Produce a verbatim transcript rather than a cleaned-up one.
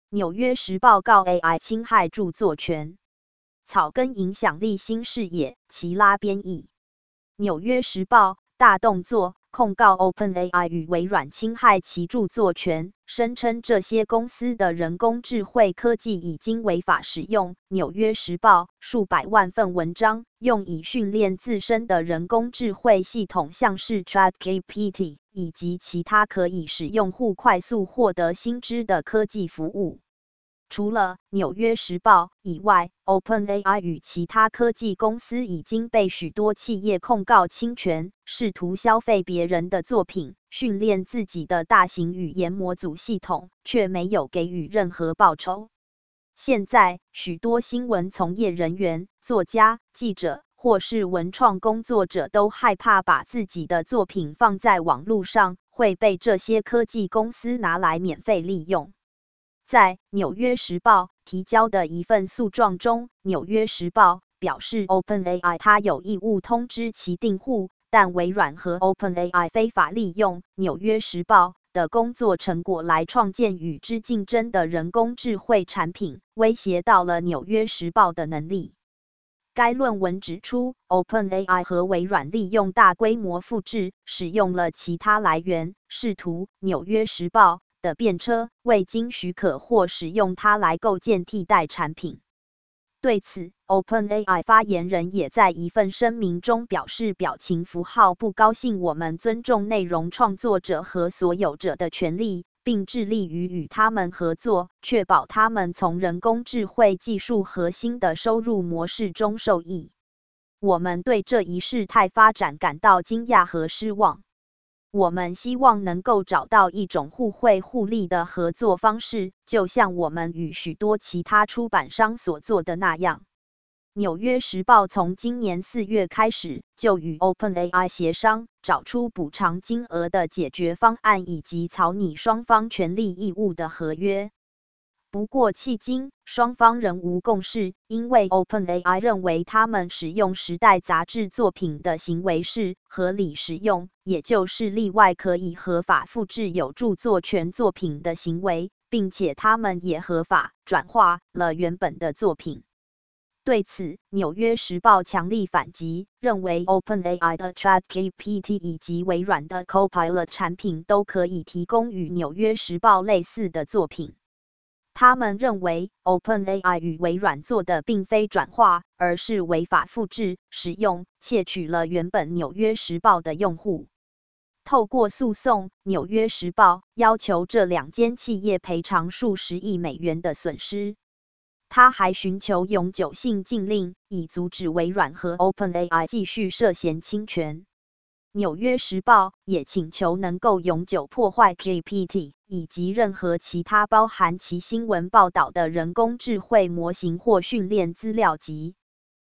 纽约时报告 A I 侵害著作权。草根影响力新视野，齐拉编译。纽约时报大动作控告 OpenAI 与微软侵害其著作权，声称这些公司的人工智慧科技已经违法使用。纽约时报数百万份文章用以训练自身的人工智慧系统，像是 ChatGPT 以及其他可以使用户快速获得新知的科技服务。除了《纽约时报》以外 ，OpenAI 与其他科技公司已经被许多企业控告侵权，试图消费别人的作品，训练自己的大型语言模组系统，却没有给予任何报酬。现在，许多新闻从业人员、作家、记者或是文创工作者都害怕把自己的作品放在网络上，会被这些科技公司拿来免费利用。在《纽约时报》提交的一份诉状中，《纽约时报》表示 OpenAI 它有义务通知其订户，但微软和 OpenAI 非法利用《纽约时报》的工作成果来创建与之竞争的人工智慧产品，威胁到了《纽约时报》的能力。该论文指出 ，OpenAI 和微软利用大规模复制，使用了其他来源，试图《纽约时报》的便车，未经许可或使用它来构建替代产品。对此 ，OpenAI 发言人也在一份声明中表示表情符号不高兴，我们尊重内容创作者和所有者的权利，并致力于与他们合作，确保他们从人工智慧技术核心的收入模式中受益。我们对这一事态发展感到惊讶和失望。我们希望能够找到一种互惠互利的合作方式，就像我们与许多其他出版商所做的那样。纽约时报从今年四月开始就与 OpenAI 协商，找出补偿金额的解决方案以及草拟双方权利义务的合约。不过迄今，双方仍无共识，因为 OpenAI 认为他们使用时代杂志作品的行为是合理使用，也就是例外可以合法复制有著作权作品的行为，并且他们也合法转化了原本的作品。对此，《纽约时报》强力反击，认为 OpenAI 的 ChatGPT 以及微软的 Copilot 产品都可以提供与《纽约时报》类似的作品。他们认为 OpenAI 与微软做的并非转化，而是违法复制、使用、窃取了原本《纽约时报》的用户。透过诉讼，《纽约时报》要求这两间企业赔偿数十亿美元的损失。他还寻求永久性禁令，以阻止微软和 OpenAI 继续涉嫌侵权。纽约时报也请求能够永久破坏 G P T 以及任何其他包含其新闻报道的人工智慧模型或训练资料集。